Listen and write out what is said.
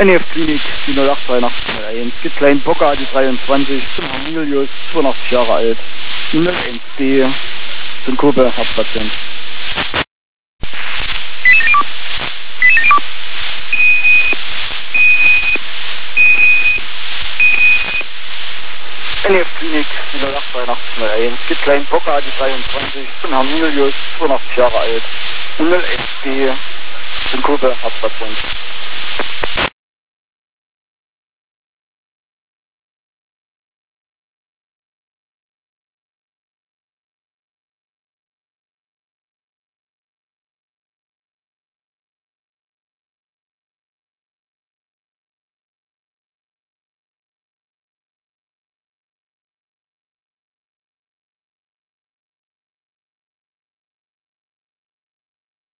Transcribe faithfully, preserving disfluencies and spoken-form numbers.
N E F-Klinik, die null acht drei null eins, gibt kleinen Bocker, die dreiundzwanzig, zum Hamilius, zweiundachtzig Jahre alt, null eins D, Synkope, Hauptpatient. N E F-Klinik, die null acht drei null eins, gibt kleinen Bocker, die dreiundzwanzig, zum Hamilius, zweiundachtzig Jahre alt, null eins D, Synkope, Hauptpatient.